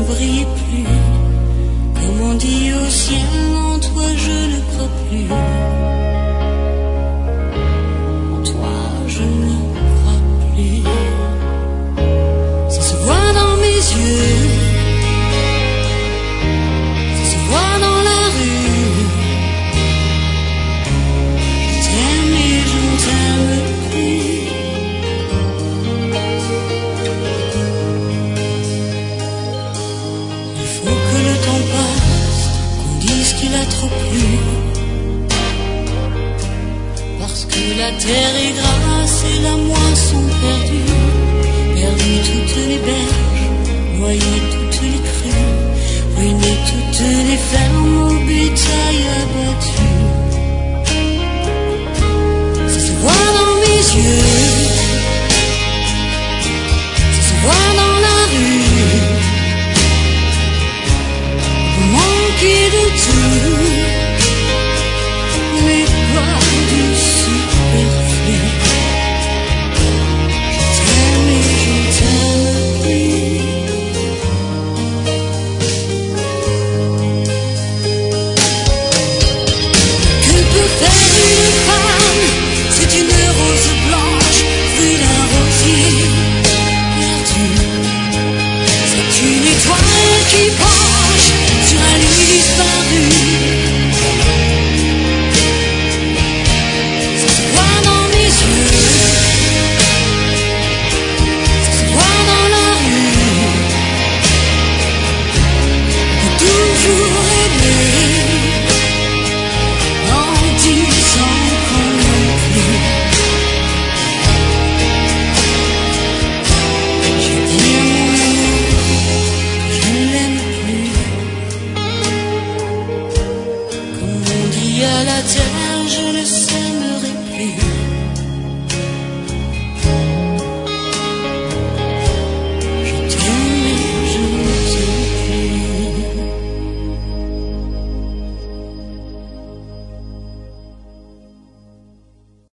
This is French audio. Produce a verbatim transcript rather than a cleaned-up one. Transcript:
briller plus. Comme on dit au ciel, en toi je ne crois plus. En toi je ne crois plus. Ça se voit dans mes yeux, ça se voit dans la rue. Je t'aime et je ne t'aime plus. Il faut que le temps passe, qu'on dise qu'il a trop plu. Parce que la terre est grasse et la moisson perdue. Perdu toutes les berges, noyé toutes les crues, ruiné toutes les fermes au bétail abattu. Ça se voit dans mes yeux, ça se voit dans la rue. Vous manquez de tout, les doigts du superflu. C'est une rose blanche, fruit d'un rosier perdu. C'est une étoile qui penche sur un lit disparu.